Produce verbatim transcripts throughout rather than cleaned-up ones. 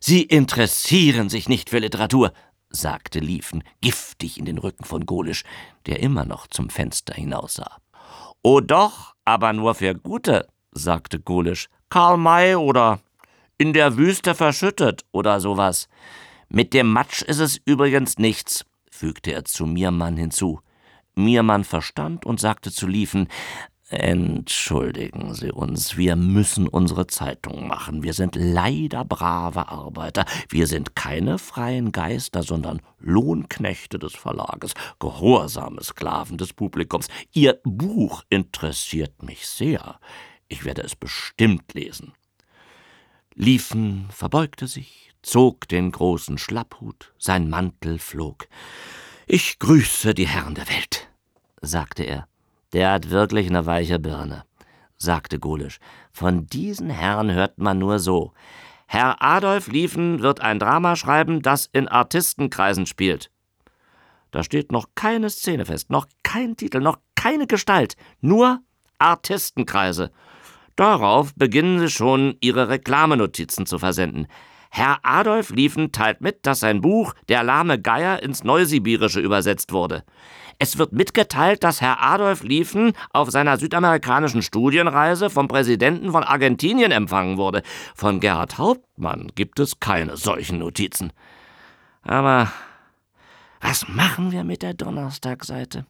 »Sie interessieren sich nicht für Literatur«, sagte Liefen, giftig in den Rücken von Golisch, der immer noch zum Fenster hinaussah. »Oh doch, aber nur für Gute«, sagte Golisch. »Karl May oder »In der Wüste verschüttet« oder sowas. Mit dem Matsch ist es übrigens nichts«, fügte er zu Miermann hinzu. Miermann verstand und sagte zu Liefen: »Entschuldigen Sie uns, wir müssen unsere Zeitung machen. Wir sind leider brave Arbeiter. Wir sind keine freien Geister, sondern Lohnknechte des Verlages, gehorsame Sklaven des Publikums. Ihr Buch interessiert mich sehr. Ich werde es bestimmt lesen.« Liefen verbeugte sich, zog den großen Schlapphut, sein Mantel flog. »Ich grüße die Herren der Welt«, sagte er. »Der hat wirklich eine weiche Birne«, sagte Golisch. »Von diesen Herren hört man nur so: Herr Adolf Liefen wird ein Drama schreiben, das in Artistenkreisen spielt. Da steht noch keine Szene fest, noch kein Titel, noch keine Gestalt, nur Artistenkreise. Darauf beginnen Sie schon, Ihre Reklamenotizen zu versenden. Herr Adolf Liefen teilt mit, dass sein Buch »Der lahme Geier« ins Neusibirische übersetzt wurde. Es wird mitgeteilt, dass Herr Adolf Liefen auf seiner südamerikanischen Studienreise vom Präsidenten von Argentinien empfangen wurde. Von Gerhard Hauptmann gibt es keine solchen Notizen. Aber was machen wir mit der Donnerstagseite?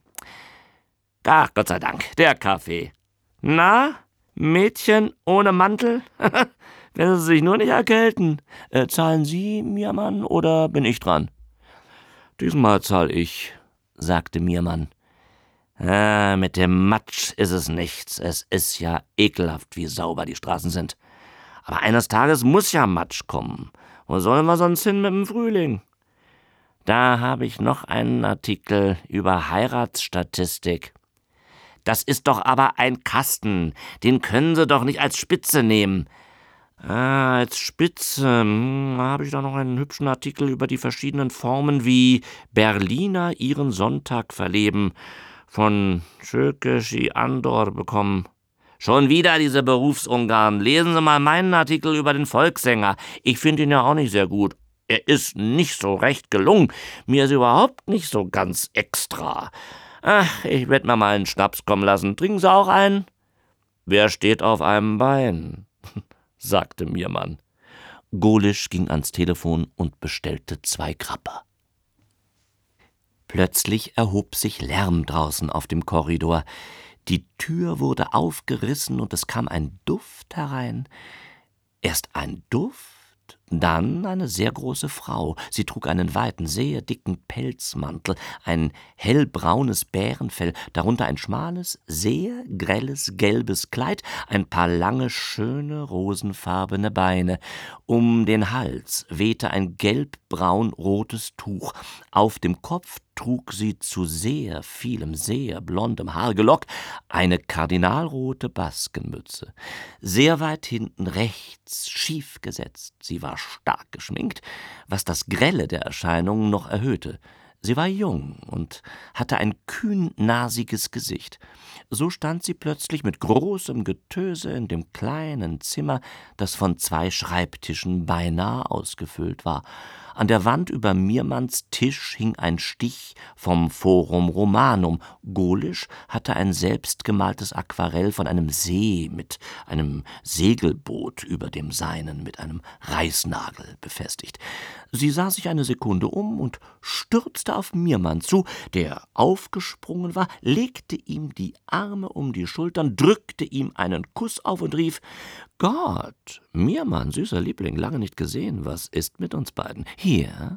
Ach, Gott sei Dank, der Kaffee. Na, Mädchen ohne Mantel? Wenn Sie sich nur nicht erkälten. Äh, zahlen Sie, Miermann, oder bin ich dran? Diesmal zahl ich, sagte Miermann. Ah, mit dem Matsch ist es nichts. Es ist ja ekelhaft, wie sauber die Straßen sind. Aber eines Tages muss ja Matsch kommen. Wo sollen wir sonst hin mit dem Frühling? Da habe ich noch einen Artikel über Heiratsstatistik. Das ist doch aber ein Kasten. Den können Sie doch nicht als Spitze nehmen. Ah, als Spitze hm, habe ich da noch einen hübschen Artikel über die verschiedenen Formen, wie Berliner ihren Sonntag verleben, von Schökeschi Andor bekommen. Schon wieder diese Berufsungarn. Lesen Sie mal meinen Artikel über den Volkssänger. Ich finde ihn ja auch nicht sehr gut. Er ist nicht so recht gelungen. Mir ist überhaupt nicht so ganz extra. Ach, ich werde mir mal einen Schnaps kommen lassen. Trinken Sie auch einen? Wer steht auf einem Bein? sagte Miermann. Golisch ging ans Telefon und bestellte zwei Grappa. Plötzlich erhob sich Lärm draußen auf dem Korridor. Die Tür wurde aufgerissen und es kam ein Duft herein. Erst ein Duft, dann eine sehr große Frau. Sie trug einen weiten, sehr dicken Pelzmantel, ein hellbraunes Bärenfell, darunter ein schmales, sehr grelles, gelbes Kleid, ein paar lange, schöne, rosenfarbene Beine. Um den Hals wehte ein gelb-braun-rotes Tuch. Auf dem Kopf trug sie zu sehr vielem, sehr blondem Haargelock eine kardinalrote Baskenmütze. Sehr weit hinten rechts schief gesetzt. Sie war stark geschminkt, was das Grelle der Erscheinung noch erhöhte. Sie war jung und hatte ein kühn-nasiges Gesicht. So stand sie plötzlich mit großem Getöse in dem kleinen Zimmer, das von zwei Schreibtischen beinahe ausgefüllt war. An der Wand über Miermanns Tisch hing ein Stich vom Forum Romanum. Golisch hatte ein selbstgemaltes Aquarell von einem See mit einem Segelboot über dem seinen mit einem Reißnagel befestigt. Sie sah sich eine Sekunde um und stürzte auf Miermann zu, der aufgesprungen war, legte ihm die Arme um die Schultern, drückte ihm einen Kuss auf und rief: »Gott, Miermann, süßer Liebling, lange nicht gesehen, was ist mit uns beiden? Hier«,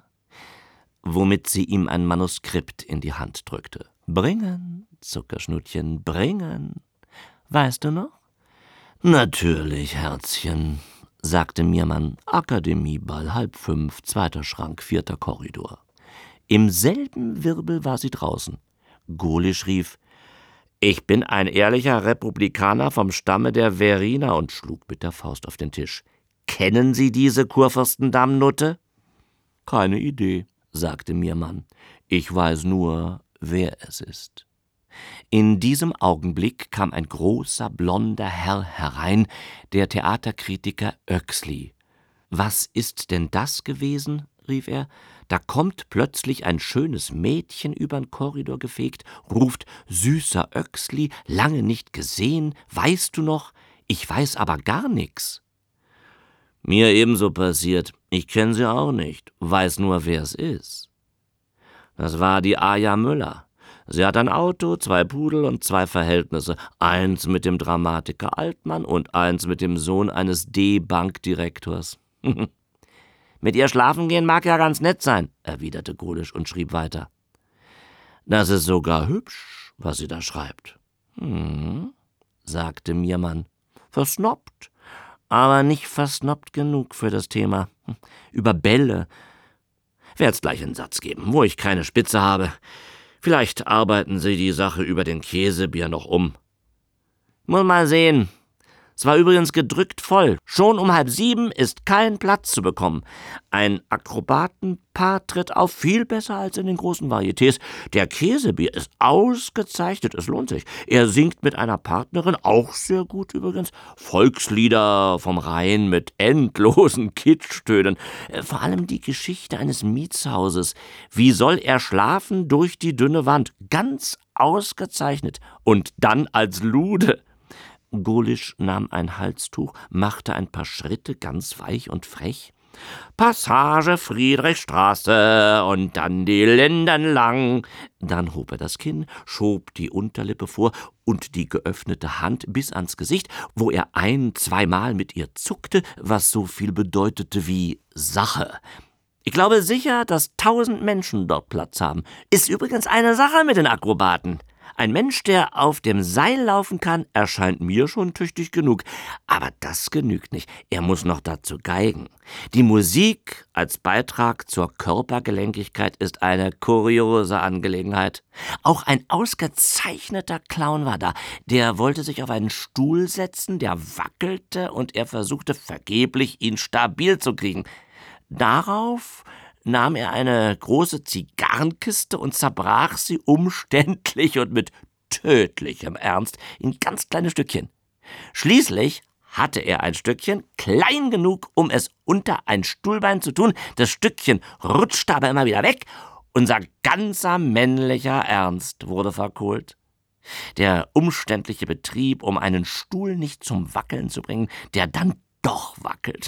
womit sie ihm ein Manuskript in die Hand drückte. »Bringen, Zuckerschnutchen, bringen. Weißt du noch?« »Natürlich, Herzchen«, sagte Miermann. »Akademieball, halb fünf, zweiter Schrank, vierter Korridor.« Im selben Wirbel war sie draußen. Golisch rief: »Ich bin ein ehrlicher Republikaner vom Stamme der Verriner«, und schlug mit der Faust auf den Tisch. »Kennen Sie diese Kurfürstendamm-Nutte?« »Keine Idee«, sagte Miermann. »Ich weiß nur, wer es ist.« In diesem Augenblick kam ein großer, blonder Herr herein, der Theaterkritiker Oechsli. »Was ist denn das gewesen?« rief er. »Da kommt plötzlich ein schönes Mädchen übern Korridor gefegt, ruft, »Süßer Öxli, lange nicht gesehen, weißt du noch? Ich weiß aber gar nix.« »Mir ebenso passiert. Ich kenn sie auch nicht, weiß nur, wer es ist.« »Das war die Aja Müller. Sie hat ein Auto, zwei Pudel und zwei Verhältnisse. Eins mit dem Dramatiker Altmann und eins mit dem Sohn eines D-Bankdirektors.« »Mit ihr schlafen gehen mag ja ganz nett sein«, erwiderte Golisch und schrieb weiter. »Das ist sogar hübsch, was sie da schreibt.« »Hm«, sagte Miermann, »versnobbt, aber nicht versnobbt genug für das Thema. Über Bälle. Werd's gleich einen Satz geben, wo ich keine Spitze habe. Vielleicht arbeiten sie die Sache über den Käsebier noch um. Muss mal sehen. Es war übrigens gedrückt voll. Schon um halb sieben ist kein Platz zu bekommen. Ein Akrobatenpaar tritt auf, viel besser als in den großen Varietés. Der Käsebier ist ausgezeichnet, es lohnt sich. Er singt mit einer Partnerin, auch sehr gut übrigens, Volkslieder vom Rhein mit endlosen Kitschtönen. Vor allem die Geschichte eines Mietshauses. Wie soll er schlafen durch die dünne Wand? Ganz ausgezeichnet. Und dann als Lude. Golisch nahm ein Halstuch, machte ein paar Schritte ganz weich und frech. »Passage Friedrichstraße und dann die Linden lang.« Dann hob er das Kinn, schob die Unterlippe vor und die geöffnete Hand bis ans Gesicht, wo er ein-, zweimal mit ihr zuckte, was so viel bedeutete wie Sache. »Ich glaube sicher, dass tausend Menschen dort Platz haben. Ist übrigens eine Sache mit den Akrobaten. Ein Mensch, der auf dem Seil laufen kann, erscheint mir schon tüchtig genug. Aber das genügt nicht. Er muss noch dazu geigen. Die Musik als Beitrag zur Körpergelenkigkeit ist eine kuriose Angelegenheit. Auch ein ausgezeichneter Clown war da. Der wollte sich auf einen Stuhl setzen, der wackelte und er versuchte vergeblich, ihn stabil zu kriegen. Darauf nahm er eine große Zigarrenkiste und zerbrach sie umständlich und mit tödlichem Ernst in ganz kleine Stückchen. Schließlich hatte er ein Stückchen, klein genug, um es unter ein Stuhlbein zu tun. Das Stückchen rutschte aber immer wieder weg. Unser ganzer männlicher Ernst wurde verkohlt. Der umständliche Betrieb, um einen Stuhl nicht zum Wackeln zu bringen, der dann doch wackelt.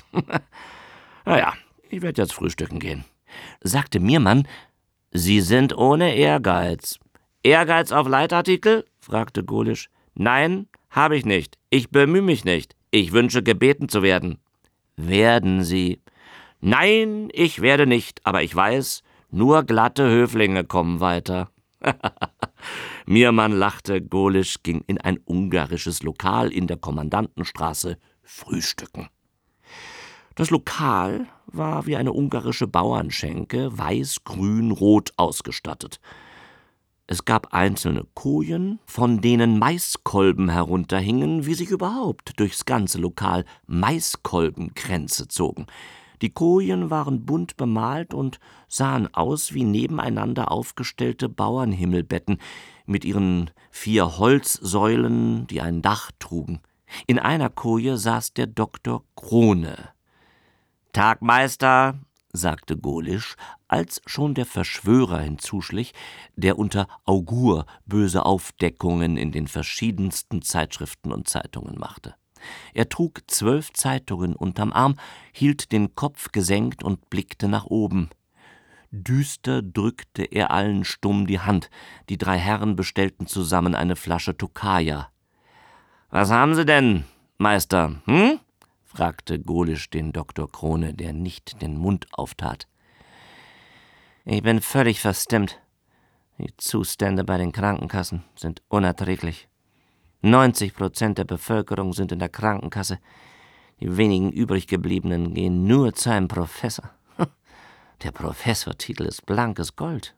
Naja, ich werde jetzt frühstücken gehen. Sagte Miermann, »Sie sind ohne Ehrgeiz.« »Ehrgeiz auf Leitartikel?« fragte Golisch. »Nein, habe ich nicht. Ich bemühe mich nicht. Ich wünsche, gebeten zu werden.« »Werden Sie?« »Nein, ich werde nicht, aber ich weiß, nur glatte Höflinge kommen weiter.« Miermann lachte, Golisch ging in ein ungarisches Lokal in der Kommandantenstraße frühstücken. Das Lokal war wie eine ungarische Bauernschenke, weiß, grün, rot ausgestattet. Es gab einzelne Kojen, von denen Maiskolben herunterhingen, wie sich überhaupt durchs ganze Lokal Maiskolbenkränze zogen. Die Kojen waren bunt bemalt und sahen aus wie nebeneinander aufgestellte Bauernhimmelbetten mit ihren vier Holzsäulen, die ein Dach trugen. In einer Koje saß der Doktor Krone. »Tag, Meister«, sagte Golisch, als schon der Verschwörer hinzuschlich, der unter Augur böse Aufdeckungen in den verschiedensten Zeitschriften und Zeitungen machte. Er trug zwölf Zeitungen unterm Arm, hielt den Kopf gesenkt und blickte nach oben. Düster drückte er allen stumm die Hand. Die drei Herren bestellten zusammen eine Flasche Tokaja. »Was haben Sie denn, Meister, hm?« fragte Golisch den Doktor Krone, der nicht den Mund auftat. »Ich bin völlig verstimmt. Die Zustände bei den Krankenkassen sind unerträglich. neunzig Prozent der Bevölkerung sind in der Krankenkasse. Die wenigen übriggebliebenen gehen nur zu einem Professor. Der Professortitel ist blankes Gold.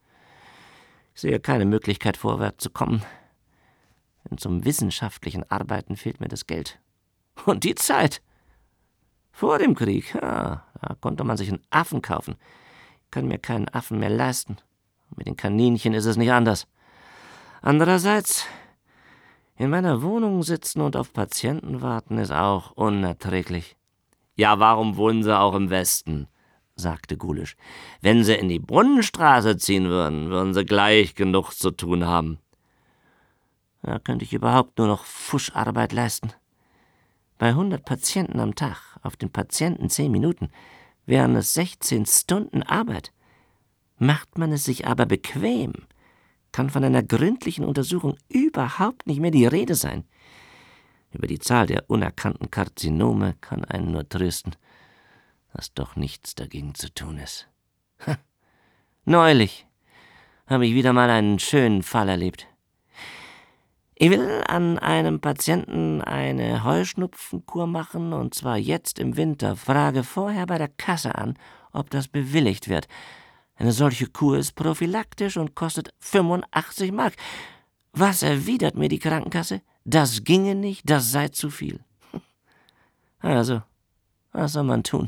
Ich sehe keine Möglichkeit, vorwärts zu kommen. Denn zum wissenschaftlichen Arbeiten fehlt mir das Geld. Und die Zeit. Vor dem Krieg, ja, da konnte man sich einen Affen kaufen. Ich kann mir keinen Affen mehr leisten. Mit den Kaninchen ist es nicht anders. Andererseits, in meiner Wohnung sitzen und auf Patienten warten ist auch unerträglich. Ja, warum wohnen Sie auch im Westen?« sagte Gulisch. »Wenn Sie in die Brunnenstraße ziehen würden, würden Sie gleich genug zu tun haben.« Da könnte ich überhaupt nur noch Fuscharbeit leisten. Bei hundert Patienten am Tag, auf den Patienten zehn Minuten, wären es sechzehn Stunden Arbeit. Macht man es sich aber bequem, kann von einer gründlichen Untersuchung überhaupt nicht mehr die Rede sein. Über die Zahl der unerkannten Karzinome kann einen nur trösten, dass doch nichts dagegen zu tun ist. Ha. Neulich habe ich wieder mal einen schönen Fall erlebt. Ich will an einem Patienten eine Heuschnupfenkur machen, und zwar jetzt im Winter. Frage vorher bei der Kasse an, ob das bewilligt wird. Eine solche Kur ist prophylaktisch und kostet fünfundachtzig Mark. Was erwidert mir die Krankenkasse? Das ginge nicht, das sei zu viel. Also, was soll man tun?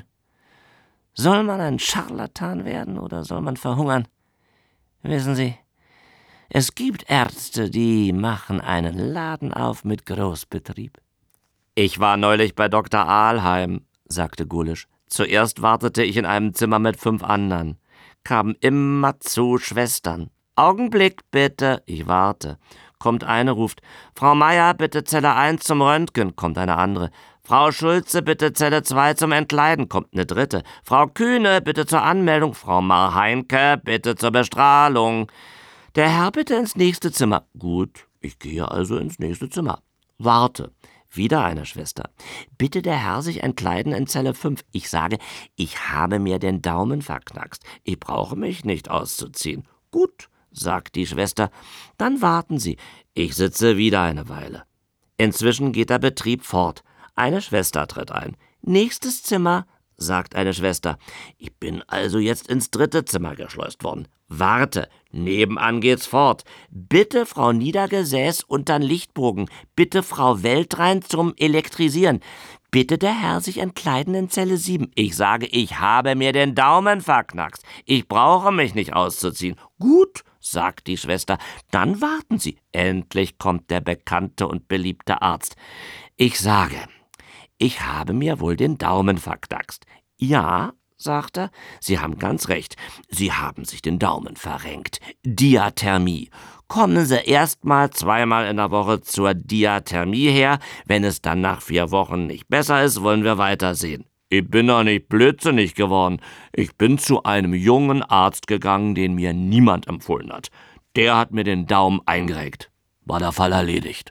Soll man ein Scharlatan werden oder soll man verhungern? Wissen Sie, es gibt Ärzte, die machen einen Laden auf mit Großbetrieb. »Ich war neulich bei Doktor Ahlheim«, sagte Gulisch. »Zuerst wartete ich in einem Zimmer mit fünf anderen. Kamen immer zu Schwestern. »Augenblick, bitte!« Ich warte. Kommt eine, ruft: »Frau Meier, bitte Zelle eins zum Röntgen«, kommt eine andere. »Frau Schulze, bitte Zelle zwei zum Entleiden«, kommt eine dritte. »Frau Kühne, bitte zur Anmeldung«, »Frau Mar-Heinke, bitte zur Bestrahlung«. »Der Herr bitte ins nächste Zimmer.« Gut, ich gehe also ins nächste Zimmer. Warte. Wieder eine Schwester. »Bitte der Herr sich entkleiden in Zelle fünf. Ich sage, ich habe mir den Daumen verknackst. Ich brauche mich nicht auszuziehen. Gut, sagt die Schwester. Dann warten Sie. Ich sitze wieder eine Weile. Inzwischen geht der Betrieb fort. Eine Schwester tritt ein. Nächstes Zimmer, sagt eine Schwester. Ich bin also jetzt ins dritte Zimmer geschleust worden. Warte, nebenan geht's fort. Bitte Frau Niedergesäß untern Lichtbogen. Bitte Frau Weltrein zum Elektrisieren. Bitte der Herr sich entkleiden in Zelle sieben. Ich sage, ich habe mir den Daumen verknackst. Ich brauche mich nicht auszuziehen. Gut, sagt die Schwester. Dann warten Sie. Endlich kommt der bekannte und beliebte Arzt. Ich sage, ich habe mir wohl den Daumen verknackst. Ja, sagt er, Sie haben ganz recht. Sie haben sich den Daumen verrenkt. Diathermie. Kommen Sie erst mal zweimal in der Woche zur Diathermie her. Wenn es dann nach vier Wochen nicht besser ist, wollen wir weitersehen. Ich bin doch nicht blödsinnig geworden. Ich bin zu einem jungen Arzt gegangen, den mir niemand empfohlen hat. Der hat mir den Daumen eingerenkt. War der Fall erledigt.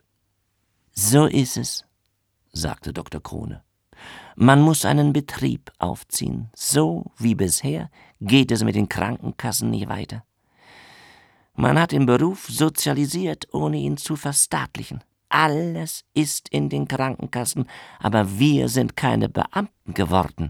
So ist es, sagte Doktor Krone. Man muss einen Betrieb aufziehen. So wie bisher geht es mit den Krankenkassen nicht weiter. Man hat den Beruf sozialisiert, ohne ihn zu verstaatlichen. Alles ist in den Krankenkassen, aber wir sind keine Beamten geworden.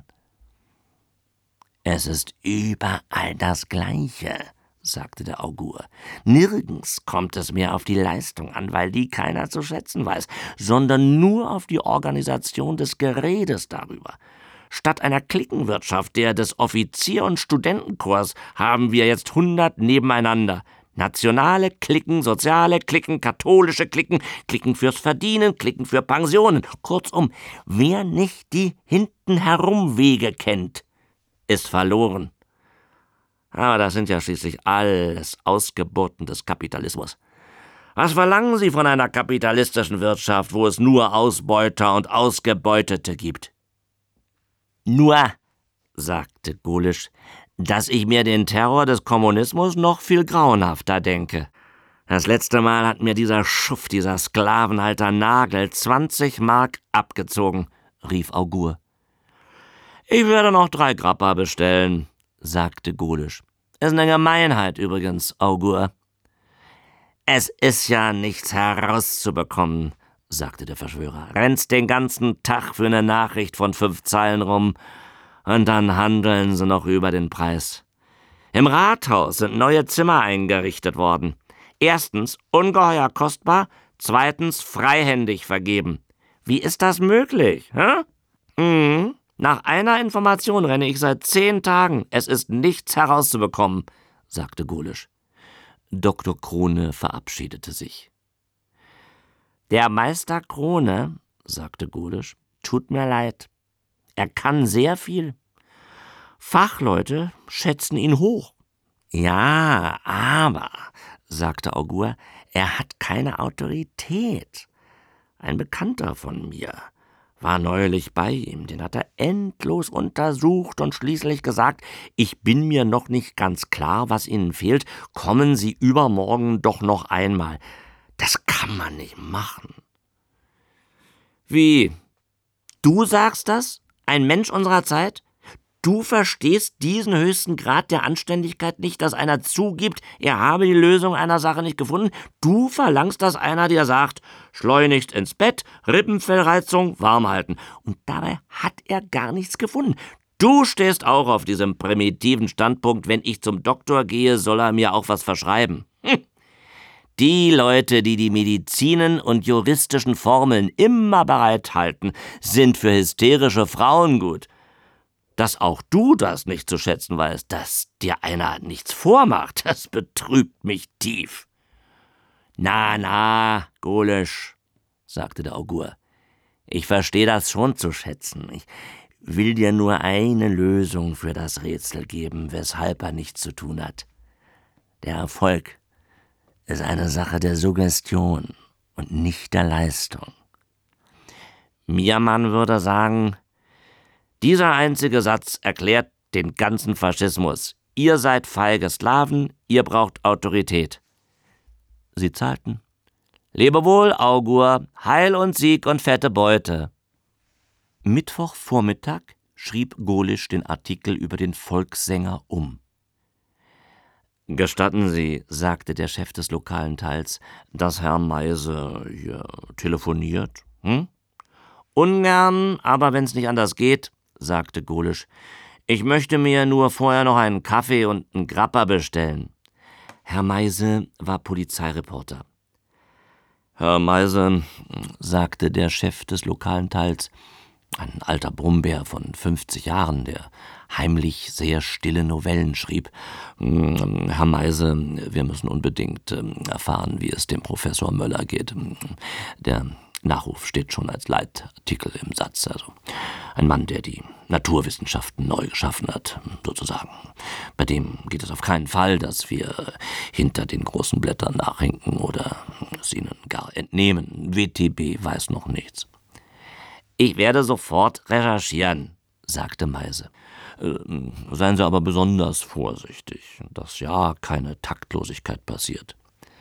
Es ist überall das Gleiche, sagte der Augur. Nirgends kommt es mehr auf die Leistung an, weil die keiner zu schätzen weiß, sondern nur auf die Organisation des Geredes darüber. Statt einer Cliquenwirtschaft, der des Offizier- und Studentenchors, haben wir jetzt hundert nebeneinander. Nationale Cliquen, soziale Cliquen, katholische Cliquen, Cliquen fürs Verdienen, Cliquen für Pensionen. Kurzum, wer nicht die Hintenherumwege kennt, ist verloren. Aber das sind ja schließlich alles Ausgeburten des Kapitalismus. Was verlangen Sie von einer kapitalistischen Wirtschaft, wo es nur Ausbeuter und Ausgebeutete gibt? Nur, sagte Gulisch, dass ich mir den Terror des Kommunismus noch viel grauenhafter denke. Das letzte Mal hat mir dieser Schuft, dieser Sklavenhalter Nagel zwanzig Mark abgezogen, rief Augur. Ich werde noch drei Grappa bestellen, sagte Gulisch. Ist eine Gemeinheit übrigens, Augur. Es ist ja nichts herauszubekommen, sagte der Verschwörer. Rennst den ganzen Tag für eine Nachricht von fünf Zeilen rum und dann handeln sie noch über den Preis. Im Rathaus sind neue Zimmer eingerichtet worden. Erstens ungeheuer kostbar, zweitens freihändig vergeben. Wie ist das möglich, hä? Mhm. Nach einer Information renne ich seit zehn Tagen. Es ist nichts herauszubekommen, sagte Gulisch. Doktor Krone verabschiedete sich. Der Meister Krone, sagte Gulisch, tut mir leid. Er kann sehr viel. Fachleute schätzen ihn hoch. Ja, aber, sagte Augur, er hat keine Autorität. Ein Bekannter von mir war neulich bei ihm, den hat er endlos untersucht und schließlich gesagt, ich bin mir noch nicht ganz klar, was Ihnen fehlt, kommen Sie übermorgen doch noch einmal. Das kann man nicht machen. Wie? Du sagst das? Ein Mensch unserer Zeit? Du verstehst diesen höchsten Grad der Anständigkeit nicht, dass einer zugibt, er habe die Lösung einer Sache nicht gefunden. Du verlangst, dass einer dir sagt, schleunigst ins Bett, Rippenfellreizung, warm halten. Und dabei hat er gar nichts gefunden. Du stehst auch auf diesem primitiven Standpunkt, wenn ich zum Doktor gehe, soll er mir auch was verschreiben. Hm. Die Leute, die die Medizinen und juristischen Formeln immer bereithalten, sind für hysterische Frauen gut. Dass auch du das nicht zu schätzen weißt, dass dir einer nichts vormacht, das betrübt mich tief. Na, na, Golesch, sagte der Augur, ich verstehe das schon zu schätzen. Ich will dir nur eine Lösung für das Rätsel geben, weshalb er nichts zu tun hat. Der Erfolg ist eine Sache der Suggestion und nicht der Leistung. Miermann würde sagen, dieser einzige Satz erklärt den ganzen Faschismus. Ihr seid feige Sklaven, ihr braucht Autorität. Sie zahlten. Lebe wohl, Augur, Heil und Sieg und fette Beute. Mittwochvormittag schrieb Golesch den Artikel über den Volkssänger um. »Gestatten Sie«, sagte der Chef des lokalen Teils, »dass Herr Meise hier telefoniert?« »Hm?« »Ungern, aber wenn's nicht anders geht«, sagte Golesch. »Ich möchte mir nur vorher noch einen Kaffee und einen Grappa bestellen.« Herr Meise war Polizeireporter. »Herr Meise«, sagte der Chef des lokalen Teils, ein alter Brummbär von fünfzig Jahren, der heimlich sehr stille Novellen schrieb. »Herr Meise, wir müssen unbedingt erfahren, wie es dem Professor Möller geht. Der Nachruf steht schon als Leitartikel im Satz. Also ein Mann, der die Naturwissenschaften neu geschaffen hat, sozusagen. Bei dem geht es auf keinen Fall, dass wir hinter den großen Blättern nachhinken oder es ihnen gar entnehmen. W T B weiß noch nichts.« »Ich werde sofort recherchieren«, sagte Meise. Äh, »Seien Sie aber besonders vorsichtig, dass ja keine Taktlosigkeit passiert.«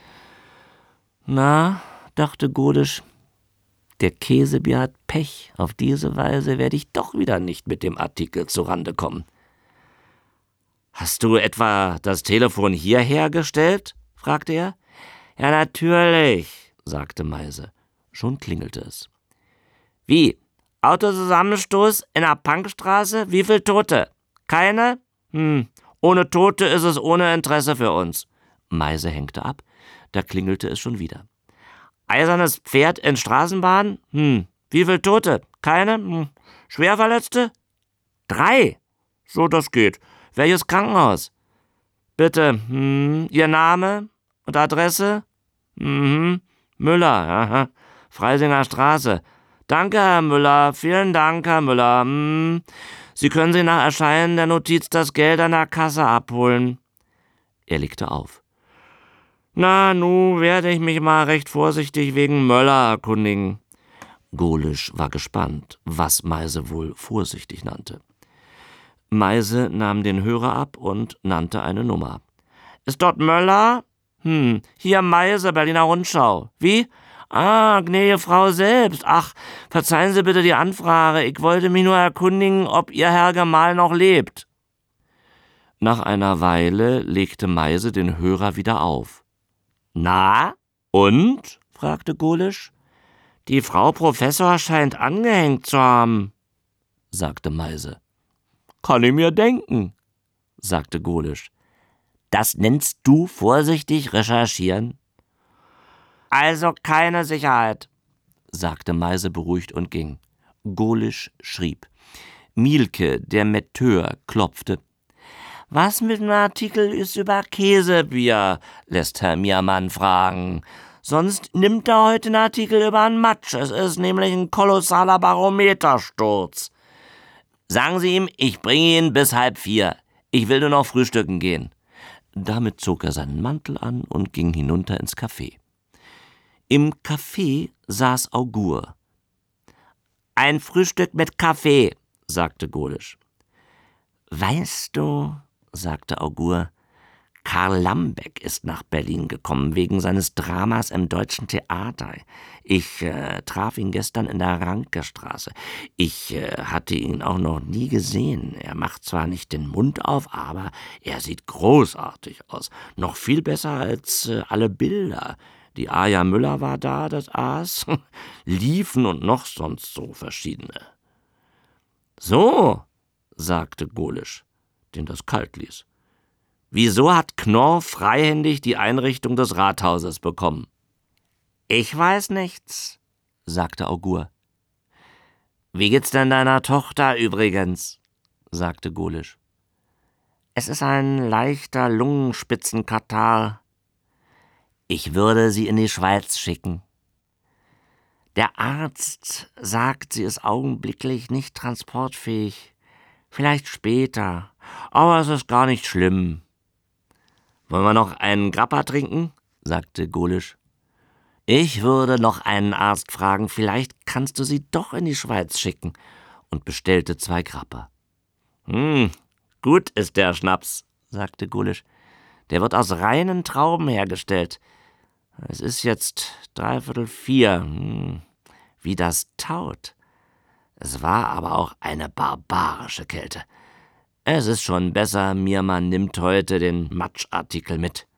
»Na«, dachte Golesch, »der Käsebier hat Pech. Auf diese Weise werde ich doch wieder nicht mit dem Artikel zurande kommen.« »Hast du etwa das Telefon hierher gestellt?« fragte er. »Ja, natürlich«, sagte Meise. Schon klingelte es. »Wie? Autozusammenstoß in der Punkstraße? Wie viel Tote? Keine? Hm, ohne Tote ist es ohne Interesse für uns.« Meise hängte ab. Da klingelte es schon wieder. »Eisernes Pferd in Straßenbahn? Hm, wie viel Tote? Keine? Hm. Schwerverletzte? Drei? So, das geht. Welches Krankenhaus? Bitte, hm, Ihr Name und Adresse? Mhm, Müller, aha, Freisinger Straße. Danke, Herr Müller, vielen Dank, Herr Müller. Hm. Sie können sich nach Erscheinen der Notiz das Geld an der Kasse abholen.« Er legte auf. »Na, nu werde ich mich mal recht vorsichtig wegen Möller erkundigen.« Golesch war gespannt, was Meise wohl vorsichtig nannte. Meise nahm den Hörer ab und nannte eine Nummer. »Ist dort Möller? Hm, hier Meise, Berliner Rundschau. Wie? Ah, gnädige Frau selbst. Ach, verzeihen Sie bitte die Anfrage. Ich wollte mich nur erkundigen, ob Ihr Herr Gemahl noch lebt.« Nach einer Weile legte Meise den Hörer wieder auf. »Na, und?« fragte Golesch. »Die Frau Professor scheint angehängt zu haben«, sagte Meise. »Kann ich mir denken«, sagte Golesch. »Das nennst du vorsichtig recherchieren?« »Also keine Sicherheit«, sagte Meise beruhigt und ging. Golesch schrieb. Mielke, der Metteur, klopfte. »Was mit dem Artikel ist über Käsebier?« lässt Herr Miermann fragen. »Sonst nimmt er heute einen Artikel über einen Matsch. Es ist nämlich ein kolossaler Barometersturz.« Sagen Sie ihm, ich bringe ihn bis halb vier. Ich will nur noch frühstücken gehen.« Damit zog er seinen Mantel an und ging hinunter ins Café. Im Café saß Augur. »Ein Frühstück mit Kaffee«, sagte Golisch. »Weißt du«, sagte Augur, »Karl Lambeck ist nach Berlin gekommen wegen seines Dramas im Deutschen Theater. Ich äh, traf ihn gestern in der Rankestraße. Ich äh, hatte ihn auch noch nie gesehen. Er macht zwar nicht den Mund auf, aber er sieht großartig aus. Noch viel besser als äh, alle Bilder. Die Aja Müller war da, das Aas, Liefen und noch sonst so verschiedene.« »So«, sagte Golisch, den das kalt ließ. »Wieso hat Knorr freihändig die Einrichtung des Rathauses bekommen?« »Ich weiß nichts«, sagte Augur. »Wie geht's denn deiner Tochter übrigens?« sagte Golisch. »Es ist ein leichter Lungenspitzenkatarrh. Ich würde sie in die Schweiz schicken. Der Arzt sagt, sie ist augenblicklich nicht transportfähig. Vielleicht später, aber es ist gar nicht schlimm.« »Wollen wir noch einen Grappa trinken?« sagte Golisch. »Ich würde noch einen Arzt fragen, vielleicht kannst du sie doch in die Schweiz schicken«, und bestellte zwei Grappa. »Hm, gut ist der Schnaps«, sagte Golisch. »Der wird aus reinen Trauben hergestellt. Es ist jetzt dreiviertel vier. Hm, wie das taut. Es war aber auch eine barbarische Kälte. Es ist schon besser, mir man nimmt heute den Matschartikel mit.«